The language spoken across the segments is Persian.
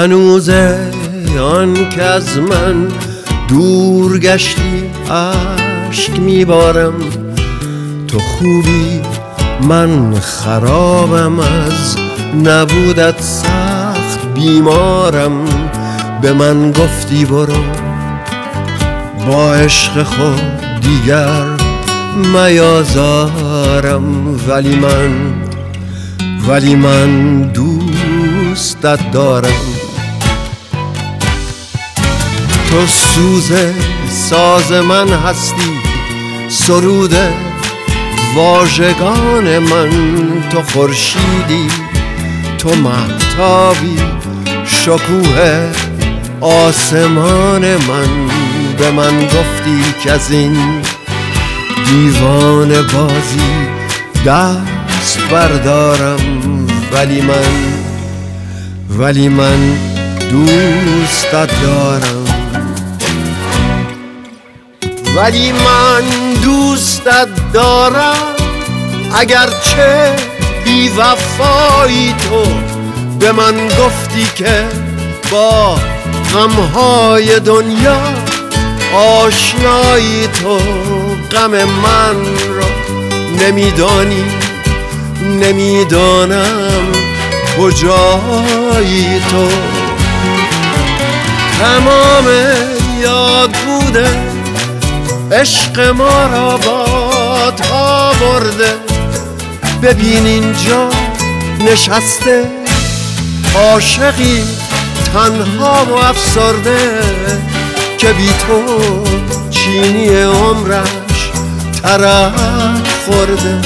هنوزه آن که از من دور گشتی اشک میبارم. تو خوبی من خرابم، از نبودت سخت بیمارم. به من گفتی برو با عشق خود دیگر میازارم، ولی من دوستت دارم. تو سوز ساز من هستی، سرود واژگان من. تو خورشیدی، تو مهتابی، شکوه آسمان من. به من گفتی که از این دیوانه بازی دست بردارم، ولی من دوستت دارم. ولی من دوستت دارم، اگرچه بی وفایی. تو به من گفتی که با غمهای دنیا آشنایی. تو غم من را نمیدانم کجایی. تو تمام یاد بوده عشق ما را بادها برده. ببین اینجا نشسته عاشقی تنها و افسرده، که بی تو چینی عمرش ترک خورده.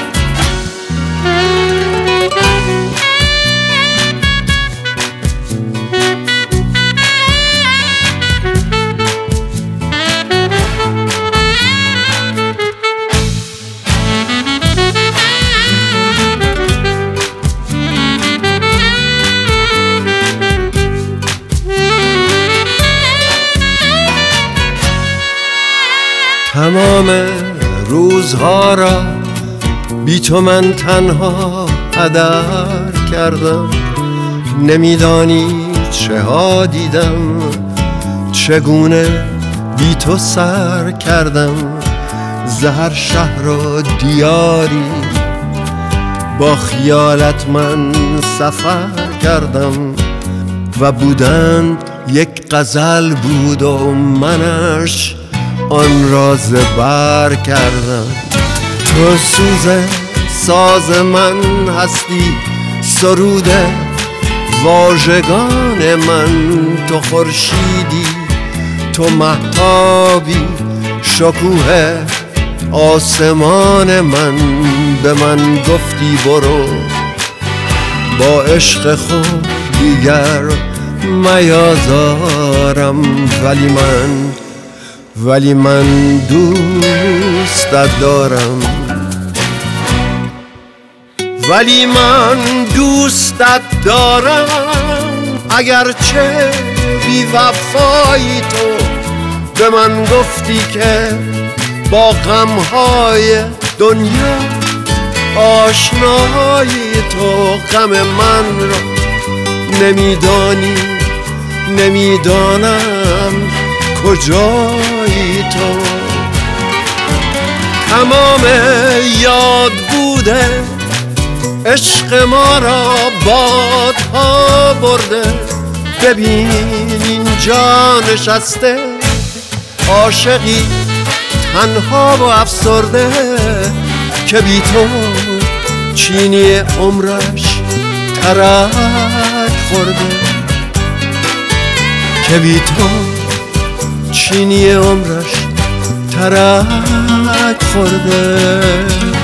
تمام روزها را بی تو من تنها هدر کردم. نمیدانی چه ها دیدم، چگونه بی تو سر کردم. زهر شهر و دیاری با خیالت من سفر کردم. و بودن یک غزل بود و منش آن را زبر کردم. تو سوز ساز من هستی، سرود واژگان من. تو خورشیدی، تو مهتابی، شکوه آسمان من. به من گفتی برو با عشق خود دیگر میازارم، ولی من دوستت دارم. ولی من دوستت دارم، اگرچه بی وفایی. تو به من گفتی که با غمهای دنیا آشنایی. تو غم من را نمیدانم کجایی. تو تمام یاد بوده عشق ما را بادها برده. ببین اینجا نشسته عاشقی تنها و افسرده، که بی تو چینی عمرش ترک خورده. که بی تو چینی عمرش ترک خورده.